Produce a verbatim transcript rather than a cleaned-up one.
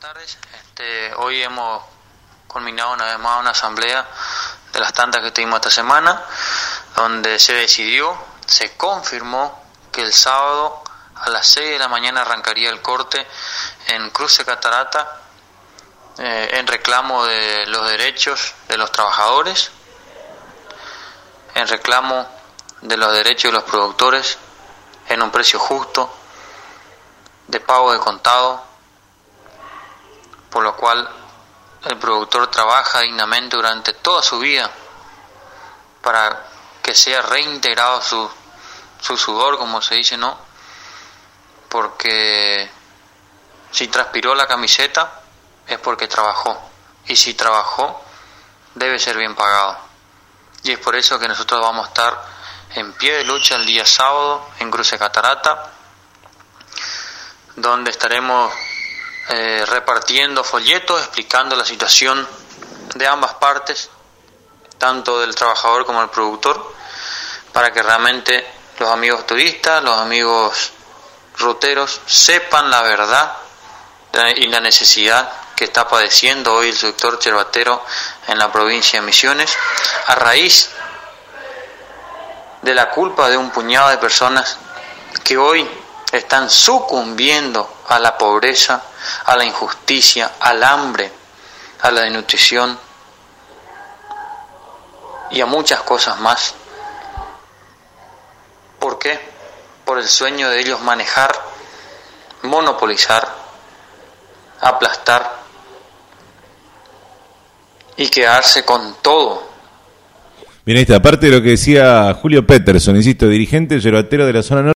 tardes. Este, hoy hemos culminado una vez más una asamblea de las tantas que tuvimos esta semana, donde se decidió, se confirmó que el sábado a las seis de la mañana arrancaría el corte en Cruce Catarata eh, en reclamo de los derechos de los trabajadores, en reclamo de los derechos de los productores en un precio justo, de pago de contado, por lo cual el productor trabaja dignamente durante toda su vida para que sea reintegrado su, su sudor, como se dice, ¿no? Porque si transpiró la camiseta es porque trabajó, y si trabajó debe ser bien pagado. Y es por eso que nosotros vamos a estar en pie de lucha el día sábado en Cruce Catarata, donde estaremos eh, repartiendo folletos explicando la situación de ambas partes, tanto del trabajador como del productor, para que realmente los amigos turistas, los amigos ruteros sepan la verdad y la necesidad que está padeciendo hoy el sector yerbatero en la provincia de Misiones, a raíz de la culpa de un puñado de personas que hoy están sucumbiendo a la pobreza, a la injusticia, al hambre, a la desnutrición y a muchas cosas más. ¿Por qué? Por el sueño de ellos manejar, monopolizar, aplastar y quedarse con todo. Bien, ahí está, aparte de lo que decía Julio Peterson, insisto, dirigente yerbatero de la zona norte.